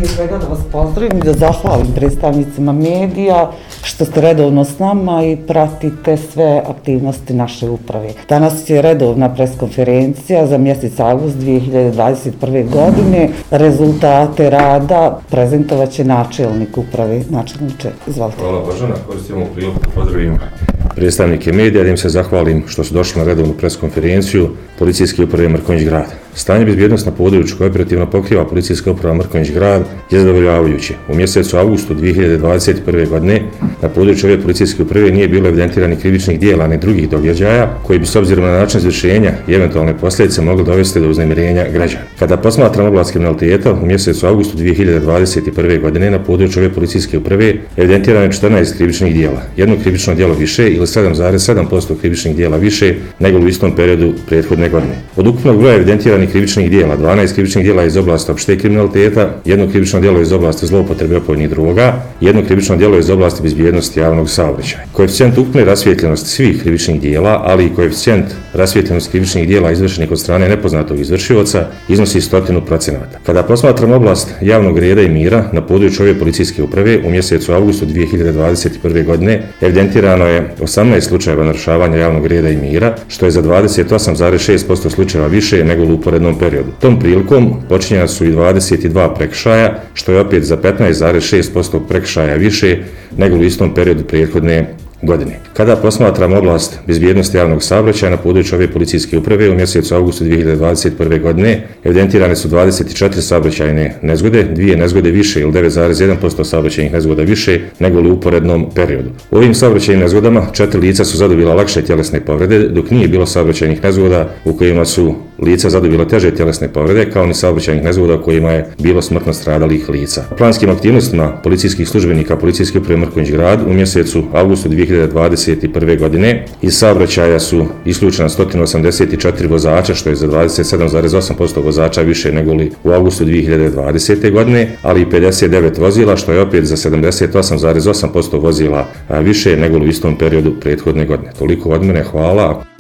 prije svega da vas pozdravim i da zahvalim predstavnicima medija što ste redovno s nama i pratite sve aktivnosti naše uprave. Danas je redovna preskonferencija za mjesec avgust 2021. godine. Rezultate rada prezentovat će načelnik uprave. Načelniče, izvolite. Hvala Božana, koristim ovu priliku da pozdravim predstavnike medija, da im se zahvalim što su došli na redovnu preskonferenciju Policijske uprave Mrkonjić Grad. Stanje bezbjednosti na području koje operativno pokriva Policijska uprava Mrkonjić Grad je zadovoljavajuće. U mjesecu avgustu 2021. godine na području ove policijske uprave nije bilo evidentiranih krivičnih djela ni drugih događaja koji bi s obzirom na način izvršenja i eventualne posljedice mogli dovesti do uznemirenja građana. Kada posmatramo oblast kriminaliteta, u mjesecu avgustu 2021. godine na području ove policijske uprave evidentirano je 14 krivičnih djela, jedno krivično djelo više ili 7,7% krivičnih djela više nego u istom periodu prethodne godine. Od ukupnog broja evidentiranih krivičnih djela, 12 krivičnih djela iz oblasti opšte kriminaliteta, jedno krivično djelo iz oblasti zloupotrebe opojnih droga, jedno krivično djelo iz oblasti bezbjednosti javnog saobraćaja. Koeficijent ukupne rasvijetljenosti svih krivičnih djela, ali i koeficijent rasvijetljenosti krivičnih djela izvršenih od strane nepoznatog izvršioca iznosi 100%. Kada posmatramo oblast javnog reda i mira na području ove policijske uprave u mjesecu avgustu 2021. godine evidentirano je 18 slučajeva narušavanja javnog reda i mira, što je za 28,6% slučajeva više nego u uporednom periodu. Tom prilikom počinjena su i 22 prekršaja, što je opet za 15,6% prekršaja više nego u istom periodu prethodne godine. Kada posmatramo oblast bezbjednosti javnog saobraćaja na području ove policijske uprave u mjesecu avgustu 2021. godine evidentirane su 24 saobraćajne nezgode, 2 nezgode više ili 9,1% saobraćajnih nezgoda više nego u uporednom periodu. U ovim saobraćajnim nezgodama 4 lica su zadobila lakše tjelesne povrede, dok nije bilo saobraćajnih nezgoda u kojima su lica zadobila teže tjelesne povrede, kao ni saobraćajnih nezgoda u kojima je bilo smrtno stradalih lica. Planskim aktivnostima policijskih službenika Policijske uprave Mrkonjić Grad u mjesecu avgustu 2021. godine iz saobraćaja su isključena 184 vozača, što je za 27,8% vozača više nego li u avgustu 2020. godine, ali i 59 vozila, što je opet za 78,8% vozila više nego li u istom periodu prethodne godine. Toliko od mene, hvala.